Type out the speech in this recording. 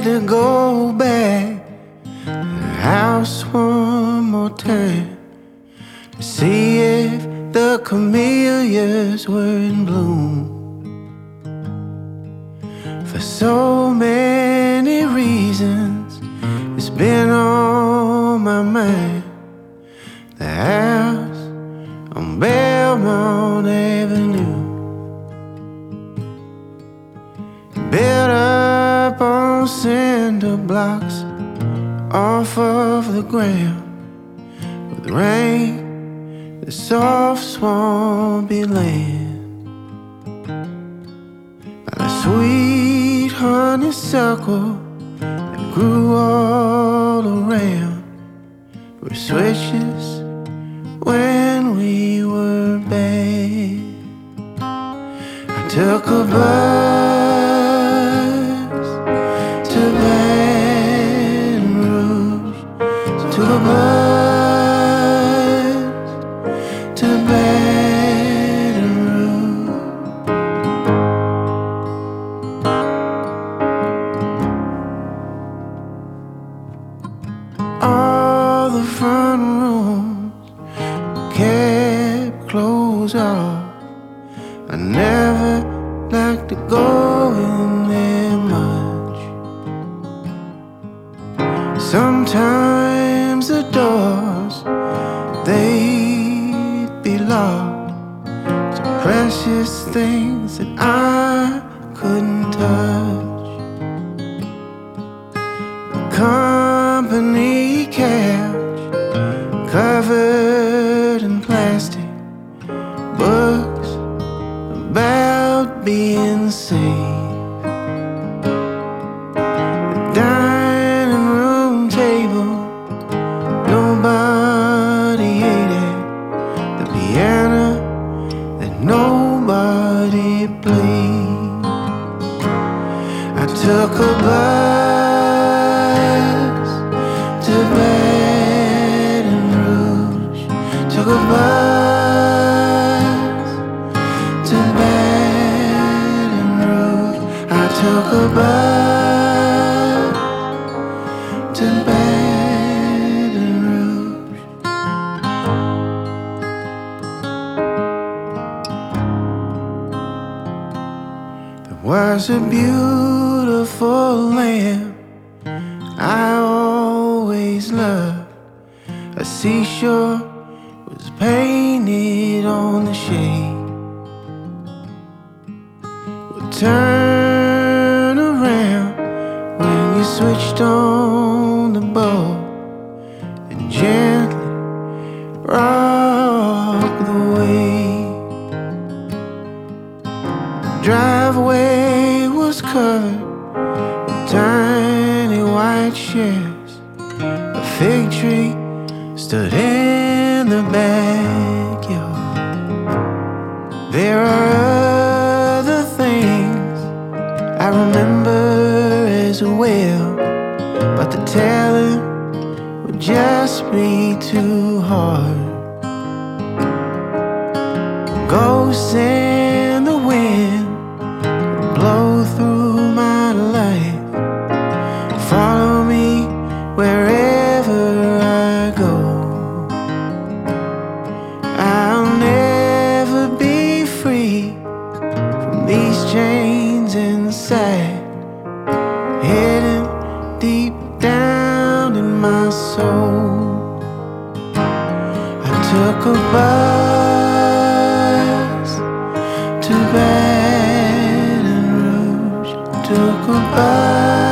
had to go back to the house one more time to see if the camellias were in bloom. For so many reasons, it's been on my mind. The house on Belmont Avenue, built up on cinder blocks off of the ground. With rain, the soft swampy land, by the sweet honeysuckle that grew all around, were switches when we were bad. I took a bus to Baton Rouge, took a bus to Baton Rouge. All the front rooms kept closed off. I never liked to go in there much. Sometimes the doors, they'd be locked to precious things that I couldn't touch. The company couch covered in plastic, books about being safe. The dining room table, nobody ate at. The piano that nobody played. I took a bus to Baton Rouge, took a bus to Baton Rouge. I took a bus to Baton Rouge. There was a beautiful lamp I always loved. A seashore was painted on the shade. Would turn around when you switched on the bulb and gently rock the wave. The driveway was covered with tiny white chairs. A fig tree stood in the backyard. There are other things I remember as well, but the telling would just be too hard. Ghosts in the wind blow through my life, follow me wherever I go. I'll never be free from these chains inside, hidden deep down in my soul. I took a bus to Baton Rouge, took a bus